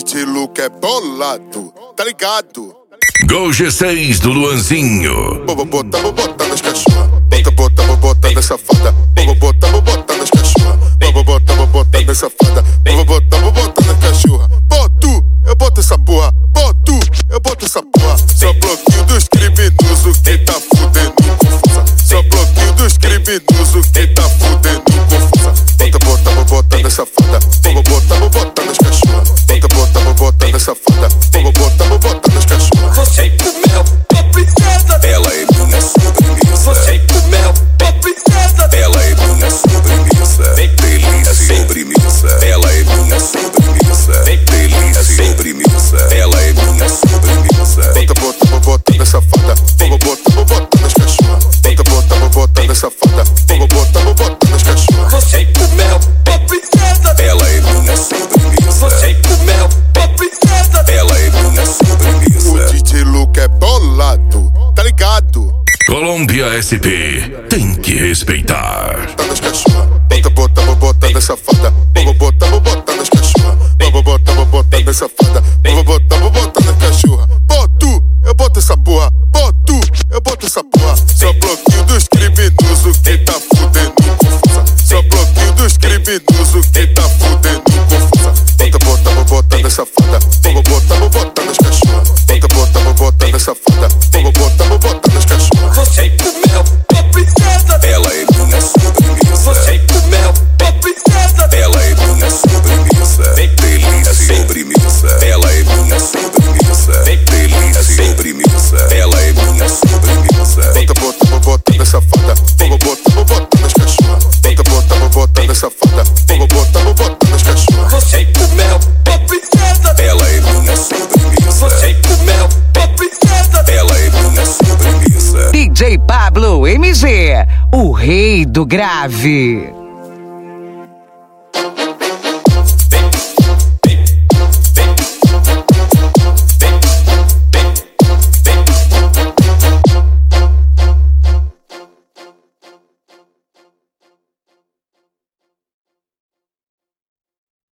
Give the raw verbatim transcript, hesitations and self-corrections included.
D J Luke é bolado, tá ligado? Gol G seis do Luanzinho. Vou botar, vou botar nas cachorras. Bota, bota, vou botar nessa fada. Vou botar, vou botar nas cachorras. Vou botar, vou botar nessa fada. Vou botar, vou botar nas cachorras. Boto, eu boto essa porra. Boto, eu boto essa porra. Só bloqueio dos criminosos que tá fudendo confusa. Só bloqueio dos criminosos que tá fudendo confusa. Bota, bota, vou botar nessa fada. Vou botar, vou botar nas cachorras. Bota, bota, vou botar nessa fada. Vou botar, vou botar nas cachorras. Você comeu, ó princesa. Ela é minha sobremesa. Você comeu, ó princesa. Ela é minha sobremesa. Delícia sobremesa. Ela é minha sobremesa. Delícia sobremesa. Ela é minha sobremesa. Bota, bota, vou botar nessa fada. Vou botar, vou botar nas cachorras. Bota, bota, vou botar nessa fada. Vou botar, vou botar nas cachorras. Você comeu, ó princesa. Ela é minha sobremesa. Você comeu, ó princesa. Ela é minha sobremesa. O D J Luke é bolado, tá ligado? Colômbia S P tem que respeitar. Tá nas cachorras. Bota, bota, vou botar nessa fada. Vou botar, vou botar nas cachorras. Vou botar, vou botar nessa fada. Vou botar, vou botar nas cachorras. Boto, eu boto essa porra. Boto, eu boto essa porra. Só bloqueio dos criminosos que tá fudendo confusa. Só bloqueio dos criminosos que tá fudendo confusa. Bota, bota, vou botar nessa fada. Vou botar, vou botar nas cachorras. Bota, bota, vou botar nessa fada. Vou botar, vou botar nas cachorras. Você comeu, ó princesa. Ela é minha sobremesa. Você comeu, ó princesa. Ela é minha sobremesa. Delícia sobremesa. Ela é minha sobremesa. Delícia sobremesa. Ela é minha sobremesa. Bota, bota, vou botar nessa fada. Vou botar, vou botar nas cachorras. Bota, bota, vou botar nessa fada. Vou botar, vou botar nas cachorras. Você comeu, ó princesa. Ela é minha sobremesa. Você comeu, ó princesa. Ela é minha sobremesa. D J Pablo M G, o rei do grave.